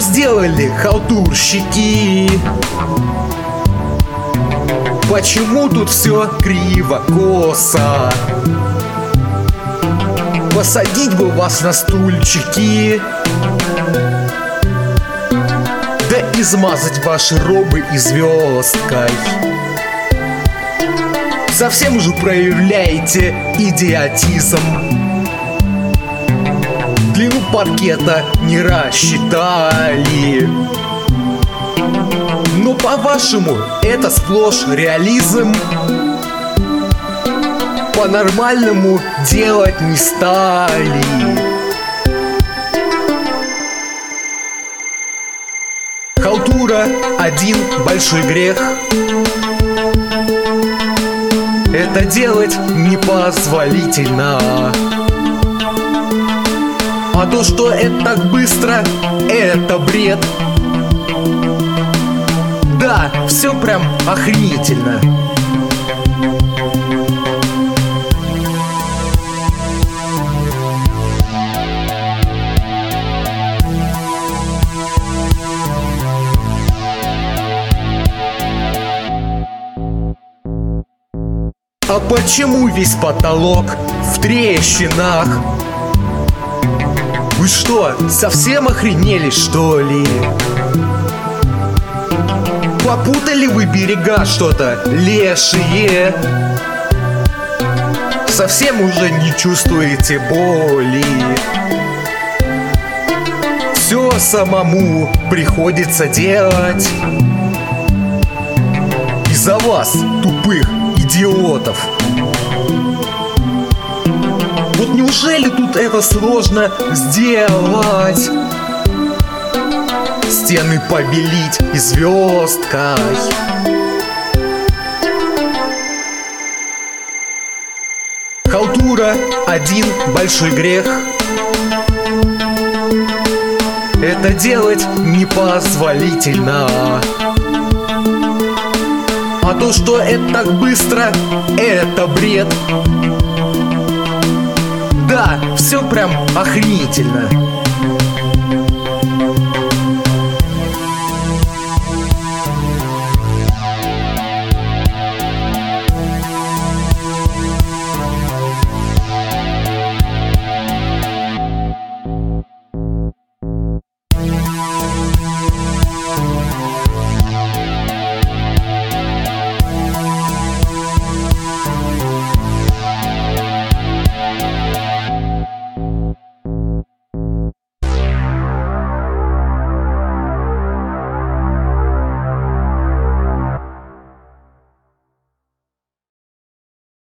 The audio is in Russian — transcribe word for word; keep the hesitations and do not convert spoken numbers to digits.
сделали халтурщики? Почему тут все криво-косо? Посадить бы вас на стульчики, да измазать ваши робы и звездкой. Совсем уже проявляете идиотизм. Длину паркета не рассчитали. Но по-вашему это сплошь реализм. По-нормальному делать не стали. Халтура — один большой грех. Это делать непозволительно. А то, что это так быстро, это бред. Да, все прям охренительно. А почему весь потолок в трещинах? Вы что, совсем охренели, что ли? Попутали вы берега что-то, лешие? Совсем уже не чувствуете боли? Все самому приходится делать. Из-за вас, тупых идиотов. Вот неужели тут это сложно сделать? Стены побелить и звездкой. Халтура — один большой грех. Это делать непозволительно. А то, что это так быстро, это бред. Да, все прям охренительно.